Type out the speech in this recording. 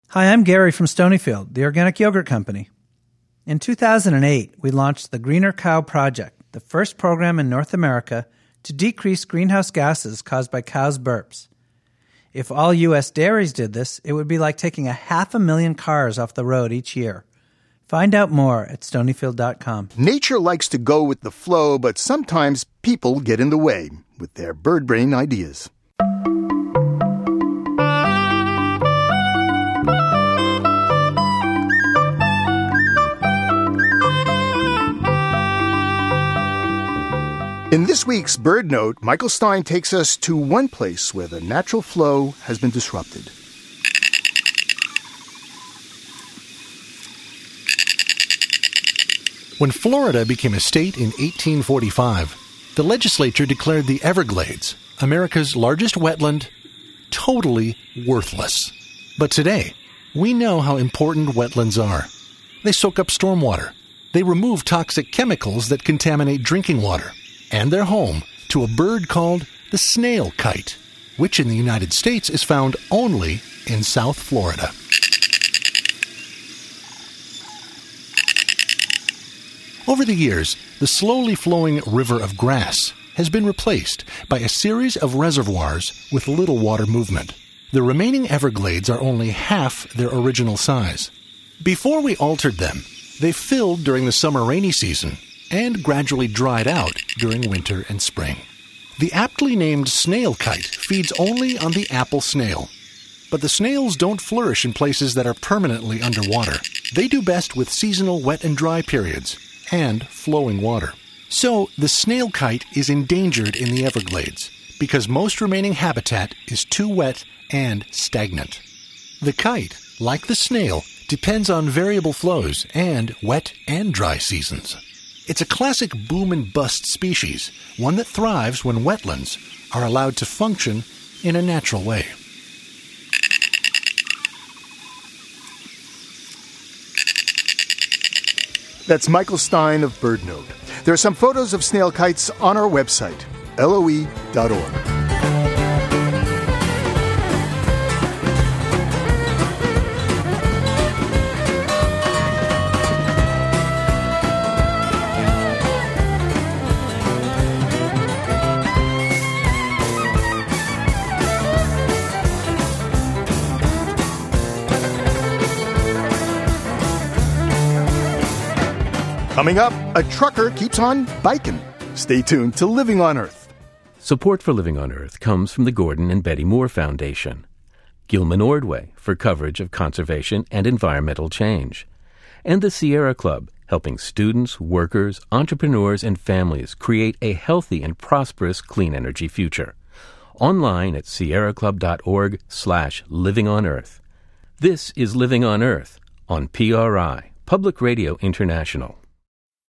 Hi, I'm Gary from Stonyfield, the organic yogurt company. In 2008, we launched the Greener Cow Project, the first program in North America to decrease greenhouse gases caused by cows' burps. If all U.S. dairies did this, it would be like taking 500,000 cars off the road each year. Find out more at Stonyfield.com. Nature likes to go with the flow, but sometimes people get in the way with their bird brain ideas. In this week's Bird Note, Michael Stein takes us to one place where the natural flow has been disrupted. When Florida became a state in 1845, the legislature declared the Everglades, America's largest wetland, totally worthless. But today, we know how important wetlands are. They soak up stormwater. They remove toxic chemicals that contaminate drinking water. And they're home to a bird called the snail kite, which in the United States is found only in South Florida. Over the years, the slowly flowing river of grass has been replaced by a series of reservoirs with little water movement. The remaining Everglades are only half their original size. Before we altered them, they filled during the summer rainy season and gradually dried out during winter and spring. The aptly named snail kite feeds only on the apple snail. But the snails don't flourish in places that are permanently underwater. They do best with seasonal wet and dry periods and flowing water. So the snail kite is endangered in the Everglades because most remaining habitat is too wet and stagnant. The kite, like the snail, depends on variable flows and wet and dry seasons. It's a classic boom and bust species, one that thrives when wetlands are allowed to function in a natural way. That's Michael Stein of Bird Note. There are some photos of snail kites on our website, loe.org. Coming up, a trucker keeps on biking. Stay tuned to Living on Earth. Support for Living on Earth comes from the Gordon and Betty Moore Foundation, Gilman Ordway for coverage of conservation and environmental change, and the Sierra Club, helping students, workers, entrepreneurs, and families create a healthy and prosperous clean energy future. Online at sierraclub.org/livingonearth. This is Living on Earth on PRI, Public Radio International.